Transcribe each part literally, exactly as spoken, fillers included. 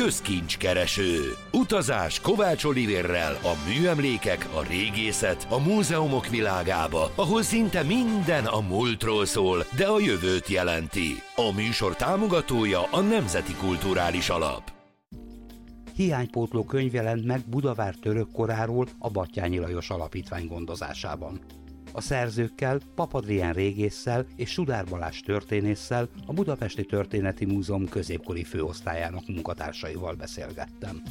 közkincskereső. Utazás Kovács Olivérrel a műemlékek, a régészet, a múzeumok világába, ahol szinte minden a múltról szól, de a jövőt jelenti. A műsor támogatója a Nemzeti Kulturális Alap. Hiánypótló könyv jelent meg Budavár török koráról a Batthyány Lajos Alapítvány gondozásában. A szerzőkkel, Pap Adrián régésszel és Sudár Balázs történésszel, a Budapesti Történeti Múzeum középkori főosztályának munkatársaival beszélgettem.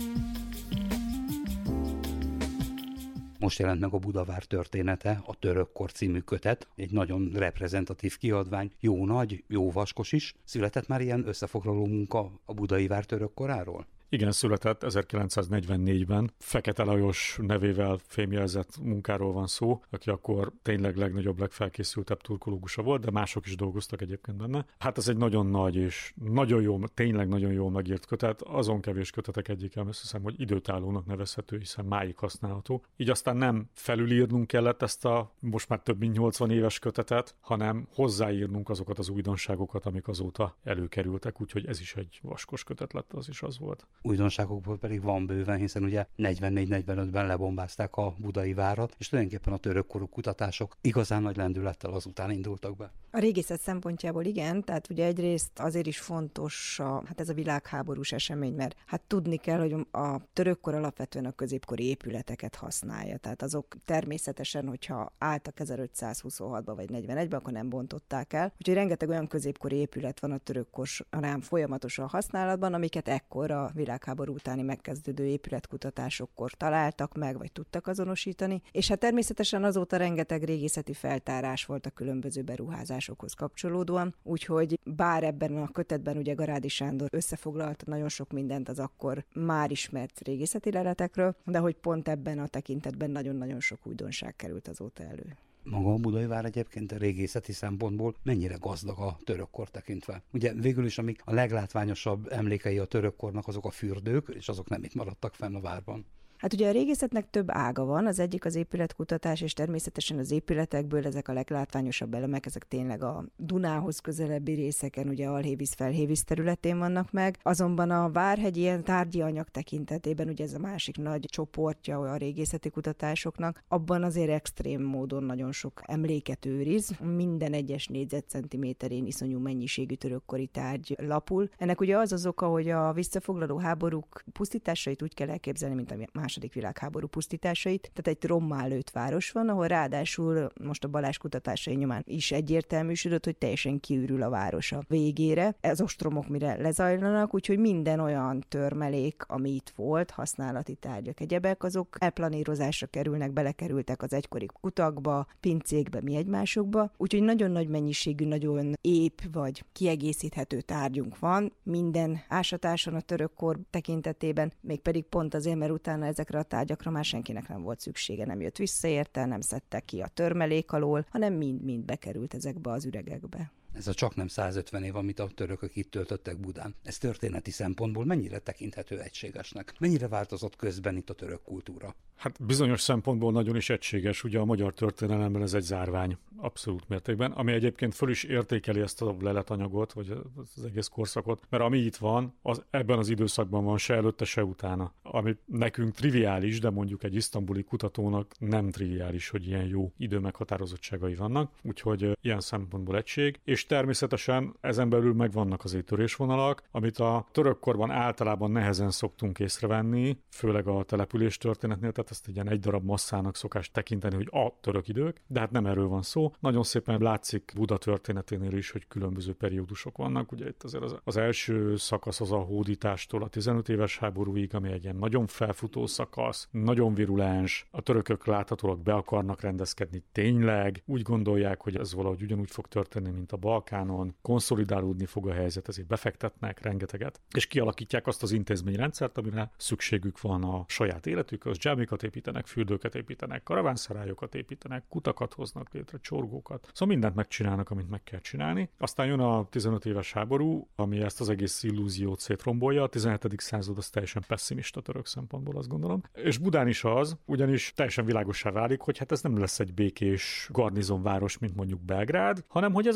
Most jelent meg a Budavár története, a Törökkor című kötet, egy nagyon reprezentatív kiadvány, jó nagy, jó vaskos is. Született már ilyen összefoglaló munka a budai vár törökkoráról? Igen, született ezerkilencszáznegyvennégyben. Fekete Lajos nevével fémjelzett munkáról van szó, aki akkor tényleg legnagyobb, legfelkészültebb turkológusa volt, de mások is dolgoztak egyébként benne. Hát ez egy nagyon nagy és nagyon jó, tényleg nagyon jól megírt kötet, azon kevés kötetek egyike, azt hiszem, hogy időtállónak nevezhető, hiszen máig használható. Így aztán nem felülírnunk kellett ezt a most már több mint nyolcvan éves kötetet, hanem hozzáírnunk azokat az újdonságokat, amik azóta előkerültek, úgyhogy ez is egy vaskos kötet lett, az is az volt. Újdonságokból pedig van bőven, hiszen ugye negyvennégy negyvenötben lebombázták a budai várat, és tulajdonképpen a törökkorú kutatások igazán nagy lendülettel azután indultak be. A régészet szempontjából igen, tehát ugye egyrészt azért is fontos a, hát ez a világháborús esemény, mert hát tudni kell, hogy a törökkor alapvetően a középkori épületeket használja, tehát azok természetesen, hogyha álltak ezerötszázhuszonhatban vagy negyvenegyben, akkor nem bontották el. Úgyhogy rengeteg olyan középkori épület van a törökkor során folyamatosan használatban, amiket ekkor a világháború utáni megkezdődő épületkutatásokkor találtak meg, vagy tudtak azonosítani, és hát természetesen azóta rengeteg régészeti feltárás volt a különböző beruházásokhoz kapcsolódóan, úgyhogy bár ebben a kötetben ugye Garádi Sándor összefoglalta nagyon sok mindent az akkor már ismert régészeti leletekről, de hogy pont ebben a tekintetben nagyon-nagyon sok újdonság került azóta elő. Maga a budai vár egyébként a régészeti szempontból mennyire gazdag a törökkor tekintve? Ugye végül is, amik a leglátványosabb emlékei a törökkornak, azok a fürdők, és azok nem itt maradtak fenn a várban. Hát ugye a régészetnek több ága van, az egyik az épületkutatás, és természetesen az épületekből ezek a leglátványosabb elemek, ezek tényleg a Dunához közelebbi részeken, ugye Alhévíz, Felhévíz területén vannak meg, azonban a Várhegy ilyen tárgyi anyag tekintetében, ugye ez a másik nagy csoportja a régészeti kutatásoknak, abban azért extrém módon nagyon sok emléket őriz, minden egyes négyzetcentiméterén iszonyú mennyiségű törökkori tárgy lapul. Ennek ugye az az oka, hogy a visszafoglaló háborúk pusztításait úgy kell elképzelni, mint a második világháború pusztításait. Tehát egy rommá lőtt város van, ahol ráadásul most a Balázs kutatásai nyomán is egyértelműsödött, hogy teljesen kiürül a város a végére. Ez ostromok mire lezajlanak, úgyhogy minden olyan törmelék, ami itt volt, használati tárgyak, egyebek, azok elplanírozásra kerülnek, belekerültek az egykori kutakba, pincékbe, mi egymásokba. Úgyhogy nagyon nagy mennyiségű, nagyon ép vagy kiegészíthető tárgyunk van minden ásatáson a törökkor tekintetében, mégpedig pont azért, mert utána ezekre a tárgyakra már senkinek nem volt szüksége, nem jött vissza érte, nem szedte ki a törmelék alól, hanem mind-mind bekerült ezekbe az üregekbe. Ez a csaknem százötven év, amit a törökök itt töltöttek Budán. Ez történeti szempontból mennyire tekinthető egységesnek? Mennyire változott közben itt a török kultúra? Hát bizonyos szempontból nagyon is egységes, ugye a magyar történelemben ez egy zárvány, abszolút mértékben, ami egyébként föl is értékeli ezt a leletanyagot, vagy az egész korszakot, mert ami itt van, az ebben az időszakban van, se előtte, se utána. Ami nekünk triviális, de mondjuk egy isztambuli kutatónak nem triviális, hogy ilyen jó időmeghatározottságai vannak, úgyhogy ilyen szempontból egység, és természetesen ezen belül megvannak az törésvonalak, amit a törökkorban általában nehezen szoktunk észrevenni, főleg a település történetnél, tehát ezt egy ilyen egy darab masszának szokás tekinteni, hogy a török idők, de hát nem erről van szó. Nagyon szépen látszik Buda történeténél is, hogy különböző periódusok vannak. Ugye itt azért az, az első szakasz az a hódítástól a tizenöt éves háborúig, ami egy ilyen nagyon felfutó szakasz, nagyon virulens, a törökök láthatólag be akarnak rendezkedni tényleg, úgy gondolják, hogy ez valahogy ugyanúgy fog történni, mint a Balkánon, konszolidálódni fog a helyzet, ezért befektetnek rengeteget, és kialakítják azt az intézményrendszert, amire szükségük van a saját életükhöz, dzsámikat építenek, fürdőket építenek, karavánszarályokat építenek, kutakat hoznak létre, csorgókat. Szóval mindent megcsinálnak, amit meg kell csinálni. Aztán jön a tizenöt éves háború, ami ezt az egész illúziót szétrombolja. A tizenhetedik század az teljesen pessimista török szempontból, azt gondolom. És Budán is az, ugyanis teljesen világossá válik, hogy hát ez nem lesz egy békés garnizonváros, mint mondjuk Belgrád, hanem hogy ez a végvidék.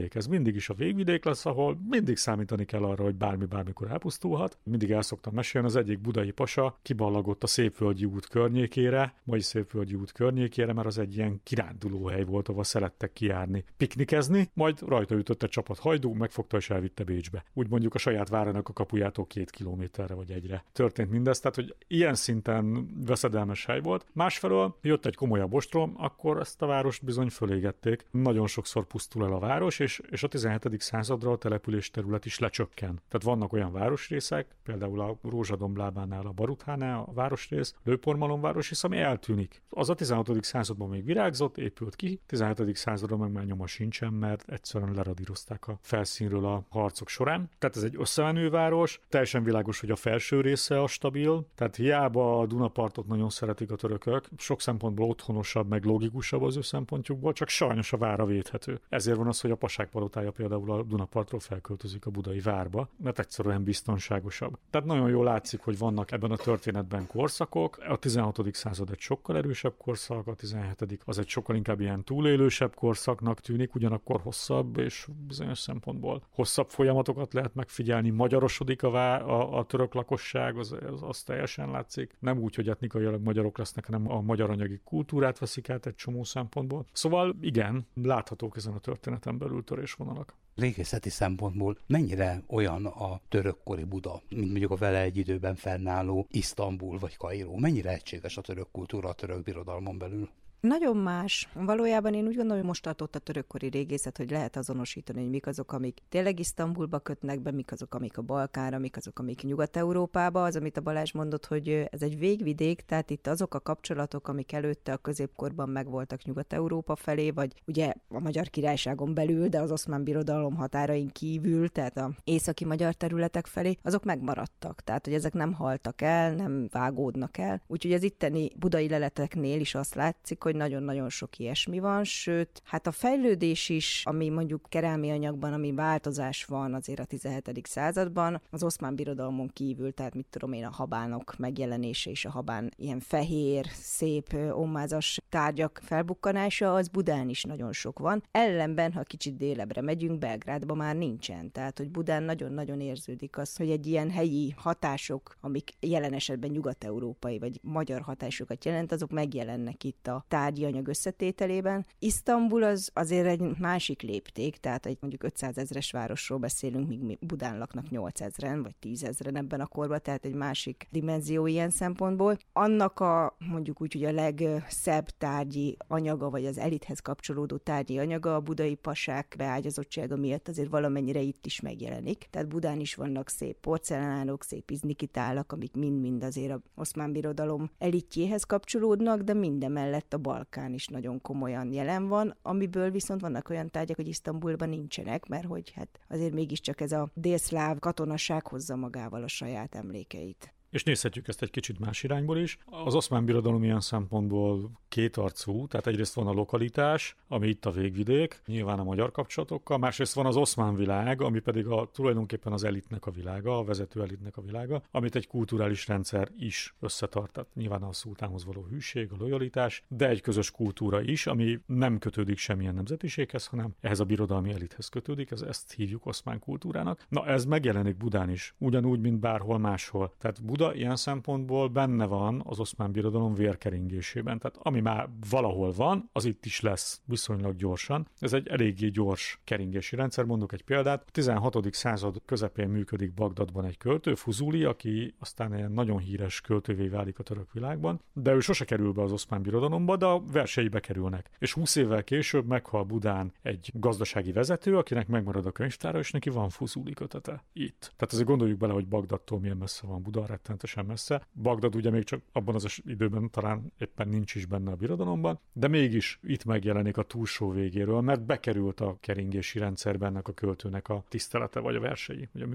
végvidék. Ez mindig is a végvidék lesz, ahol mindig számítani kell arra, hogy bármi bármikor elpusztulhat. Mindig el szoktam mesélni, az egyik budai pasa kiballagott a Szépvölgyi út környékére, mai Szépvölgyi út környékére, mert az egy ilyen kirándulóhely volt, ahol szerettek kijárni, piknikezni, majd rajta ütött egy csapat hajdú, megfogta és elvitte Bécsbe. Úgy mondjuk a saját várának a kapujától két kilométerre vagy egyre történt mindez, tehát hogy ilyen szinten veszedelmes hely volt. Másfelől jött egy komolyabb ostrom, akkor ezt a várost bizony fölégették. Nagyon sokszor pusztul el a város, és, és a tizenhetedik századra a település terület is lecsökken. Tehát vannak olyan városrészek, például a Rózsadomblábánál a Baruthánál a városrész, Lőpormalomvárosrész, ami eltűnik. Az a tizenhatodik században még virágzott, épült ki, tizenhetedik századra meg már nyoma sincsen, mert egyszerűen leradírozták a felszínről a harcok során. Tehát ez egy összemenő város, teljesen világos, hogy a felső része a stabil, tehát hiába a Dunapartot nagyon szeretik a törökök, sok szempontból otthonosabb, meg logikusabb az ő szempontjukból, csak sajnos a vára védhető. Ezért van az, hogy a pasák palotája például a Dunapartról felköltözik a budai várba, mert egyszerűen biztonságosabb. Tehát nagyon jól látszik, hogy vannak ebben a történetben korszakok. A tizenhatodik század egy sokkal erősebb korszak, a tizenhetedik az egy sokkal inkább ilyen túlélősebb korszaknak tűnik, ugyanakkor hosszabb és bizonyos szempontból hosszabb folyamatokat lehet megfigyelni. Magyarosodik a, vá- a, a török lakosság, az, az, az teljesen látszik. Nem úgy, hogy etnikailag magyarok lesznek, hanem a magyar anyagi kultúrát veszik át egy csomó szempontból. Szóval igen, láthatók ezen a történeten belül törésvonalak. Régészeti szempontból mennyire olyan a törökkori Buda, mint mondjuk a vele egy időben fennálló Isztambul vagy Kairó? Mennyire egységes a török kultúra a török birodalmon belül? Nagyon más. Valójában én úgy gondolom, hogy most tartott a törökkori régészet, hogy lehet azonosítani, hogy mik azok, amik tényleg Isztambulba kötnek be, mik azok, amik a Balkánra, mik azok, amik Nyugat-Európába. Az, amit a Balázs mondott, hogy ez egy végvidék, tehát itt azok a kapcsolatok, amik előtte a középkorban megvoltak Nyugat-Európa felé, vagy ugye a Magyar Királyságon belül, de az Oszmán Birodalom határain kívül, tehát a északi magyar területek felé, azok megmaradtak. Tehát, hogy ezek nem haltak el, nem vágódnak el. Úgyhogy az itteni budai leleteknél is azt látszik, hogy nagyon-nagyon sok ilyesmi van, sőt, hát a fejlődés is, ami mondjuk kerámia anyagban, ami változás van azért a tizenhetedik században, az Oszmán Birodalmon kívül, tehát mit tudom én, a habánok megjelenése és a habán ilyen fehér, szép, ommázas tárgyak felbukkanása, az Budán is nagyon sok van. Ellenben, ha kicsit délebbre megyünk, Belgrádban már nincsen. Tehát, hogy Budán nagyon-nagyon érződik az, hogy egy ilyen helyi hatások, amik jelen esetben nyugat-európai vagy magyar hatásokat jelent, azok megjelennek itt a tárgyi anyag összetételében. Isztambul az azért egy másik lépték, tehát egy mondjuk ötszázezres városról beszélünk, míg mi Budán laknak nyolcezren vagy tízezren ebben a korban, tehát egy másik dimenzió ilyen szempontból. Annak a mondjuk úgy, hogy a legszebb tárgyi anyaga, vagy az elithez kapcsolódó tárgyi anyaga a budai pasák beágyazottsága miatt azért valamennyire itt is megjelenik. Tehát Budán is vannak szép porcelánok, szép iznikitálak, amik mind-mind azért az Oszmán Birodalom elitjéhez kapcsolódnak, de mindemellett a Balkán is nagyon komolyan jelen van, amiből viszont vannak olyan tárgyak, hogy Isztambulban nincsenek, mert hogy hát azért mégiscsak ez a délszláv katonaság hozza magával a saját emlékeit. És nézhetjük ezt egy kicsit más irányból is. Az Oszmán Birodalom ilyen szempontból kétarcú, tehát egyrészt van a lokalitás, ami itt a végvidék, nyilván a magyar kapcsolatokkal, másrészt van az oszmán világ, ami pedig a, tulajdonképpen az elitnek a világa, a vezető elitnek a világa, amit egy kulturális rendszer is összetart. Tehát nyilván a szultánhoz való hűség, a lojalitás, de egy közös kultúra is, ami nem kötődik semmilyen nemzetiséghez, hanem ehhez a birodalmi elithez kötődik, ez, ezt hívjuk oszmán kultúrának. Na ez megjelenik Budán is, ugyanúgy, mint bárhol máshol. Tehát Buda ilyen szempontból benne van az Oszmán Birodalom vérkeringésében. Tehát ami már valahol van, az itt is lesz viszonylag gyorsan. Ez egy eléggé gyors keringési rendszer. Mondok egy példát. A tizenhatodik század közepén működik Bagdadban egy költő, Fuzuli, aki aztán egy nagyon híres költővé válik a török világban, de ő sose kerül be az Oszmán Birodalomba, de a versei bekerülnek. És húsz évvel később meghal Budán egy gazdasági vezető, akinek megmarad a könyvtára, és neki van Fuzuli kötete itt. Tehát azért gondoljuk bele, hogy Bagdadtól milyen messze van Buda, rettentesen messze. Bagdad ugye még csak abban az időben talán éppen nincs is benne a birodalomban, de mégis itt megjelenik a túlsó végéről, mert bekerült a keringési rendszerben ennek a költőnek a tisztelete, vagy a versei, vagy a művei.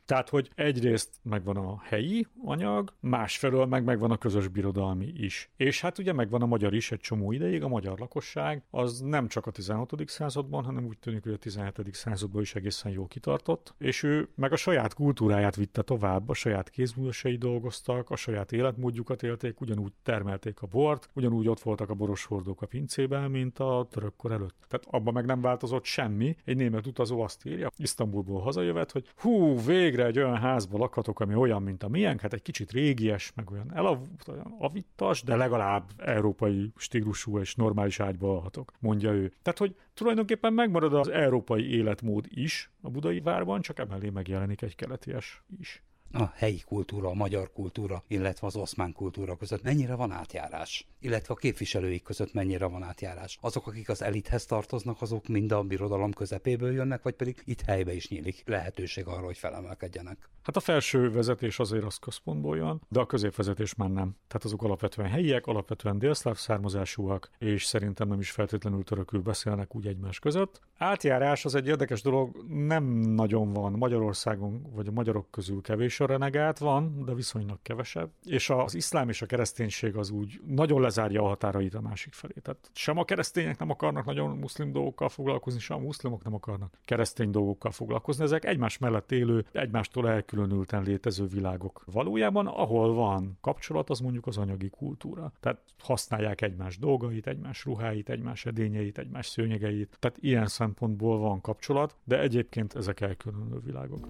Tehát, hogy egyrészt megvan a helyi anyag, másfelől meg megvan a közös birodalmi is. És hát ugye megvan a magyar is egy csomó ideig, a magyar lakosság az nem csak a tizenhatodik században, hanem úgy tűnik, hogy a tizenhetedik században is egészen jól kitartott, és ő meg a saját kultúráját vitte tovább, a saját kézművesei dolgoztak, a saját életmódjukat élték, ugyanúgy termelték a bort, ugyanúgy ott voltak a boroshordók a pincében, mint a törökkor előtt. Tehát abban meg nem változott semmi. Egy német utazó azt írja, Isztambulból hazajövet, hogy hú, végre egy olyan házba lakhatok, ami olyan, mint a miénk, hát egy kicsit régies, meg olyan elavult, olyan avittas, de legalább európai stílusú és normális ágyba alhatok, mondja ő. Tehát, hogy tulajdonképpen megmarad az európai életmód is a budai várban, csak emellé megjelenik egy keleties is. A helyi kultúra, a magyar kultúra, illetve az oszmán kultúra között mennyire van átjárás? Illetve a képviselőik között mennyire van átjárás? Azok, akik az elithez tartoznak, azok mind a birodalom közepéből jönnek, vagy pedig itt helybe is nyílik lehetőség arra, hogy felemelkedjenek? Hát a felső vezetés azért az központból jön, de a középvezetés már nem. Tehát azok alapvetően helyiek, alapvetően délszláv származásúak, és szerintem nem is feltétlenül törökül beszélnek úgy egymás között. Átjárás az egy érdekes dolog, nem nagyon van Magyarországon, vagy a magyarok közül kevés a renegát van, de viszonylag kevesebb. És az iszlám és a kereszténység az úgy nagyon lezárja a határait a másik felé. Tehát sem a keresztények nem akarnak nagyon muszlim dolgokkal foglalkozni, sem a muszlimok nem akarnak keresztény dolgokkal foglalkozni. Ezek egymás mellett élő, egymástól elkülönülten létező világok. Valójában, ahol van kapcsolat, az mondjuk az anyagi kultúra. Tehát használják egymás dolgait, egymás ruháit, egymás edényeit, egymás szőnyegeit. Tehát ilyen szempontból van kapcsolat, de egyébként ezek elkülönülő világok.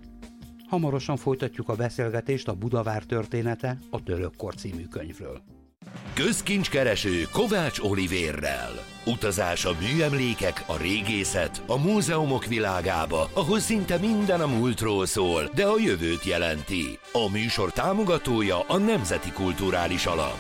Hamarosan folytatjuk a beszélgetést a Budavár története a Törökkor című könyvről. Közkincskereső Kovács Olivérrel. Utazás a műemlékek, a régészet, a múzeumok világába, ahol szinte minden a múltról szól, de a jövőt jelenti. A műsor támogatója a Nemzeti Kulturális Alap.